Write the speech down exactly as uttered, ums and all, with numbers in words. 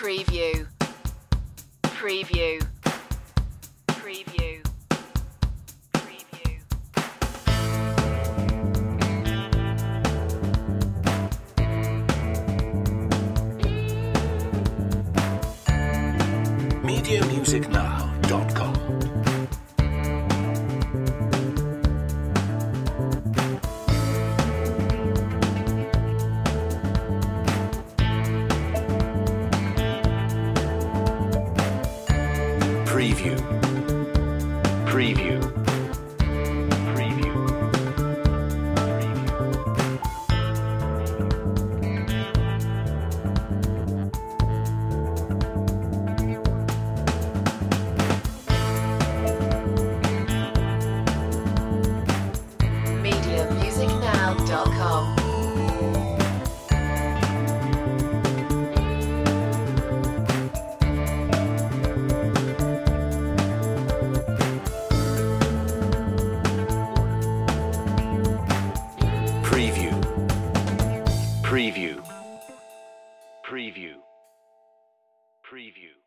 Preview. Preview. Preview. Preview. media music now dot com. Preview. Preview. Preview. media music now dot com. Preview. Preview. Preview. Preview.